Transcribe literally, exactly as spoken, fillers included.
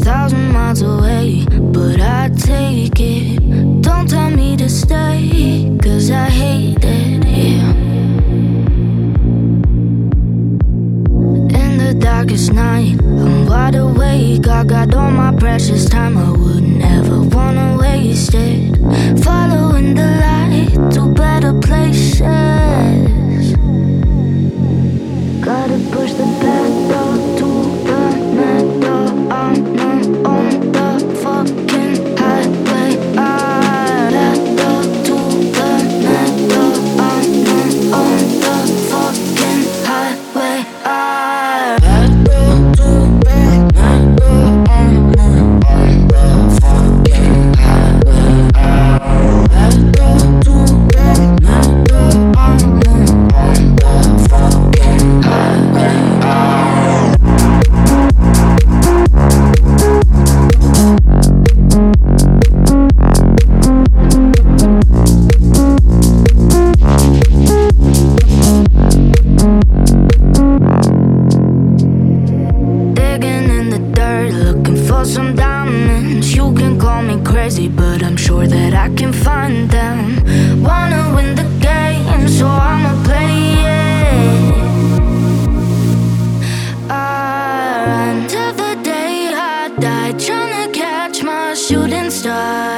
thousand miles away, but I take it. Don't tell me to stay, cause I hate it here. In the darkest night, I'm wide awake. I got all my precious time, I wouldn't ever wanna waste it. Following the light to better places. Gotta push the pedal to the metal. I'm not on the fucking highway. I pedal to the metal. I'm not on the fucking highway. I pedal to the metal. I'm not on the fucking highway. I pedal to the metal. I'm not on the fucking highway. Digging in the dirt, looking for some diamonds. You can call me crazy, but I'm sure that I can find them. Wanna win the game, so I'ma play it. I run till the day I die, tryna catch my shooting star.